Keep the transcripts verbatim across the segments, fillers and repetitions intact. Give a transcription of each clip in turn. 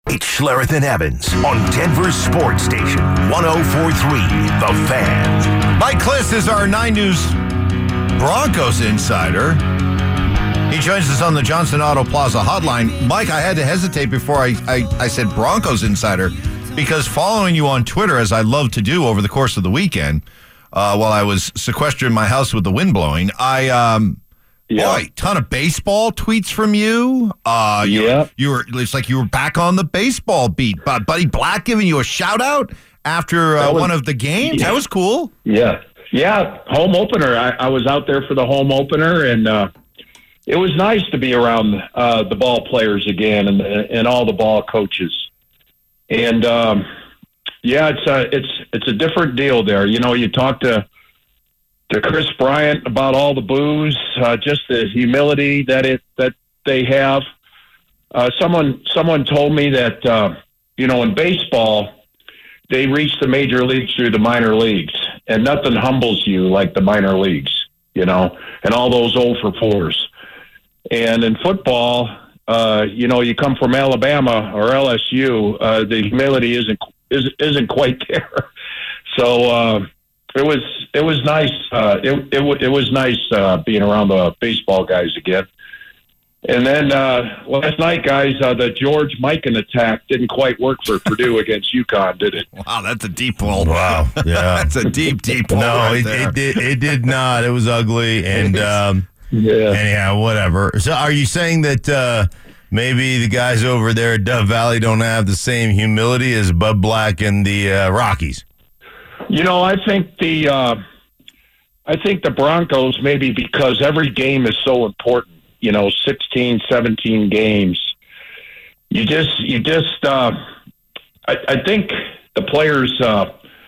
It's Schlereth and Evans on Denver's Sports Station, one oh four point three, The Fan. Mike Klis is our nine News Broncos insider. He joins us on the Johnson Auto Plaza hotline. Mike, I had to hesitate before I, I, I said Broncos insider because following you on Twitter, as I love to do over the course of the weekend, uh, while I was sequestered in my house with the wind blowing, I... um. Yeah. Boy, ton of baseball tweets from you. Uh, you yeah. Were, you were, it's like you were back on the baseball beat. But Buddy Black giving you a shout out after uh, was, one of the games. Yeah. That was cool. Yeah. Yeah. Home opener. I, I was out there for the home opener, and uh, it was nice to be around uh, the ball players again and and all the ball coaches. And um, yeah, it's a, it's, it's a different deal there. You know, you talk to, to Chris Bryant about all the boos, uh, just the humility that it that they have. Uh, someone someone told me that uh, you know in baseball they reach the major leagues through the minor leagues, and nothing humbles you like the minor leagues, you know, and all those oh for fours. And in football, uh, you know, you come from Alabama or L S U, uh, the humility isn't isn't, isn't quite there. So. Uh, It was it was nice. Uh, it it it was nice uh, being around the baseball guys again. And then uh, last night, guys, uh, the George Mikan attack didn't quite work for Purdue against UConn, did it? Wow, that's a deep ball. Wow, yeah, that's a deep, deep ball. No, right it, there. it did. It did not. It was ugly, and um, yeah, anyhow, whatever. So, are you saying that uh, maybe the guys over there at Dove Valley don't have the same humility as Bud Black and the uh, Rockies? You know, I think the uh, I think the Broncos, maybe because every game is so important, you know, sixteen, seventeen games. You just, you just, uh, I, I think the players uh,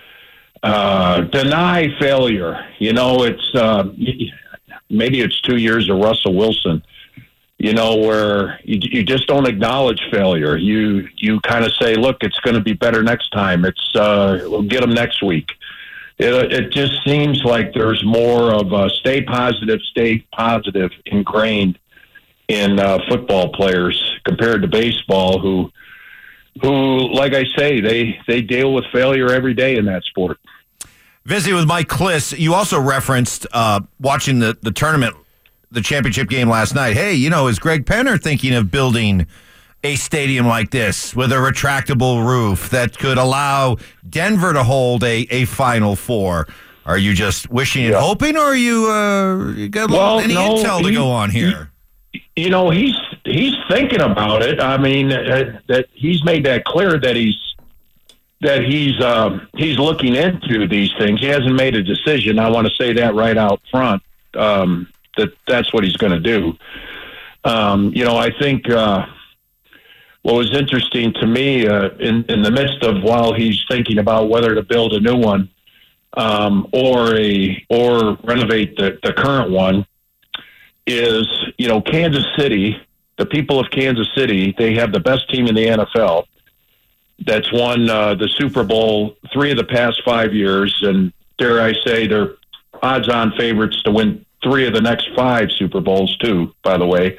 uh, deny failure. You know, it's uh, maybe it's two years of Russell Wilson. You know, where you, you just don't acknowledge failure. You you kind of say, look, it's going to be better next time. It's uh, we'll get them next week. It, it just seems like there's more of a stay positive, stay positive ingrained in uh, football players compared to baseball, who who, like I say, they they deal with failure every day in that sport. Visiting with Mike Klis, you also referenced uh, watching the the tournament. The championship game last night. Hey, you know, is Greg Penner thinking of building a stadium like this with a retractable roof that could allow Denver to hold a, a Final Four? Are you just wishing and yeah. hoping, or are you uh, you got well, any no, intel to he, go on here? He, you know, he's he's thinking about it. I mean, uh, that he's made that clear that he's that he's um, he's looking into these things. He hasn't made a decision. I want to say that right out front. Um, that that's what he's going to do. Um, you know, I think uh, what was interesting to me uh, in, in the midst of while he's thinking about whether to build a new one um, or a or renovate the, the current one is, you know, Kansas City, the people of Kansas City, they have the best team in the N F L that's won uh, the Super Bowl three of the past five years, and dare I say they're odds-on favorites to win three of the next five Super Bowls too, by the way.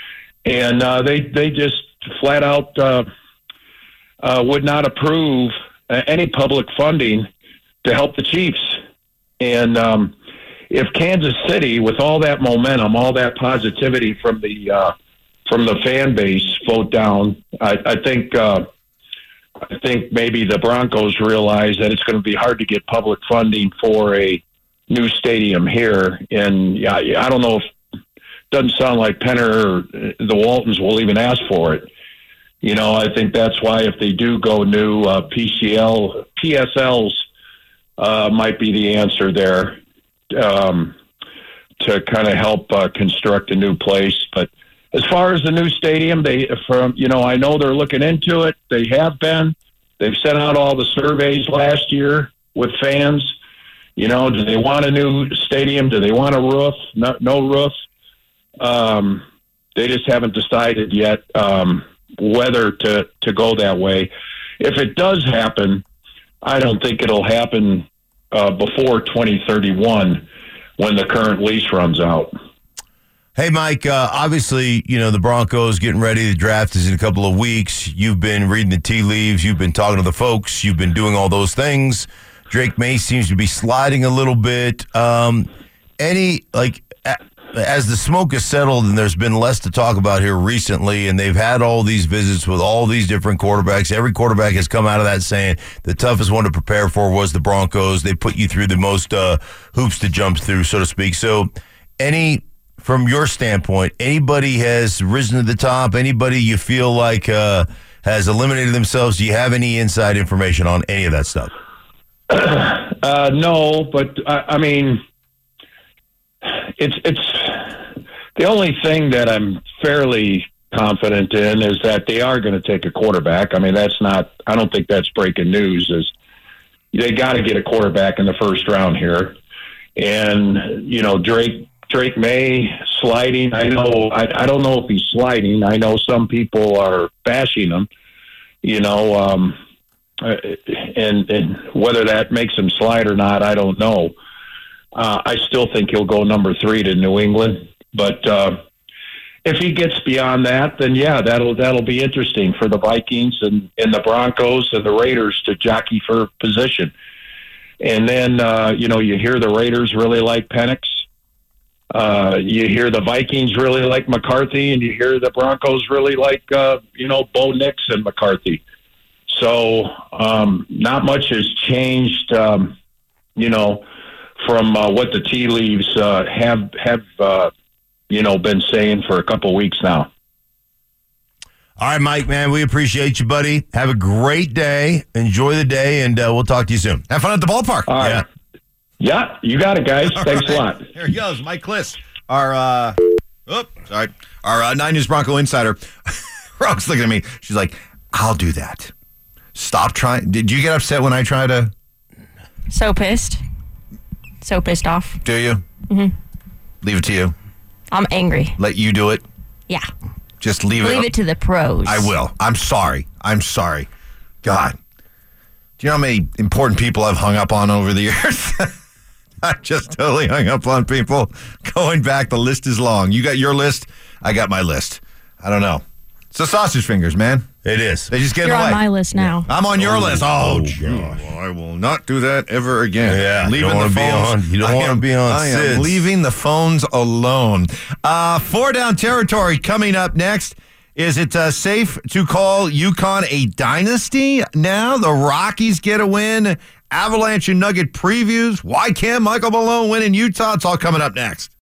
And uh, they they just flat out uh, uh, would not approve uh, any public funding to help the Chiefs. And um, if Kansas City, with all that momentum, all that positivity from the uh, from the fan base, vote down, I, I think uh, I think maybe the Broncos realize that it's going to be hard to get public funding for a new stadium here. And yeah, I don't know if it doesn't sound like Penner or the Waltons will even ask for it. You know, I think that's why if they do go new, uh, P C L, P S Ls uh, might be the answer there um, to kind of help uh, construct a new place. But as far as the new stadium, they from you know, I know they're looking into it. They have been. They've sent out all the surveys last year with fans. You know, do they want a new stadium? Do they want a roof? No, no roof. Um, they just haven't decided yet um, whether to, to go that way. If it does happen, I don't think it'll happen uh, before twenty thirty-one when the current lease runs out. Hey, Mike, uh, obviously, you know, the Broncos getting ready. The draft is in a couple of weeks. You've been reading the tea leaves. You've been talking to the folks. You've been doing all those things. Drake May seems to be sliding a little bit. Um, any, like, a, as the smoke has settled and there's been less to talk about here recently, and they've had all these visits with all these different quarterbacks, every quarterback has come out of that saying the toughest one to prepare for was the Broncos. They put you through the most uh, hoops to jump through, so to speak. So, any... From your standpoint, anybody has risen to the top? Anybody you feel like uh, has eliminated themselves? Do you have any inside information on any of that stuff? Uh, no, but I, I mean, it's it's the only thing that I'm fairly confident in is that they are going to take a quarterback. I mean, that's not. I don't think that's breaking news. Is they got to get a quarterback in the first round here, and you know Drake. Drake May sliding. I know. I, I don't know if he's sliding. I know some people are bashing him. You know, um, and and whether that makes him slide or not, I don't know. Uh, I still think he'll go number three to New England. But uh, if he gets beyond that, then yeah, that'll that'll be interesting for the Vikings and, and the Broncos and the Raiders to jockey for position. And then uh, you know you hear the Raiders really like Penix. Uh, you hear the Vikings really like McCarthy, and you hear the Broncos really like, uh, you know, Bo Nix and McCarthy. So um, not much has changed, um, you know, from uh, what the tea leaves uh, have, have uh, you know, been saying for a couple weeks now. All right, Mike, man, we appreciate you, buddy. Have a great day. Enjoy the day, and uh, we'll talk to you soon. Have fun at the ballpark. All right. Yeah. Yeah, you got it, guys. All Thanks right. a lot. Here he goes, Mike Kliss, our uh, oh, sorry, our uh, Nine News Bronco insider. Rogue's looking at me. She's like, "I'll do that. Stop trying." Did you get upset when I try to? So pissed. So pissed off. Do you? Mm-hmm. Leave it to you. I'm angry. Let you do it. Yeah. Just leave it. Leave it to the pros. I will. I'm sorry. I'm sorry. God. Do you know how many important people I've hung up on over the years? I just totally hung up on people. Going back, the list is long. You got your list. I got my list. I don't know. It's the sausage fingers, man. It is. They just get in You're the way. on my list now. I'm on your Oh, list. Oh, oh, gee. gosh. Well, I will not do that ever again. Yeah, you leaving don't wanna the be phones. on- you don't I wanna am- be on I am Sid's. leaving the phones alone. Uh, four down territory coming up next. Is it uh, safe to call UConn a dynasty now? The Rockies get a win. Avalanche and Nugget previews. Why can't Michael Malone win in Utah? It's all coming up next.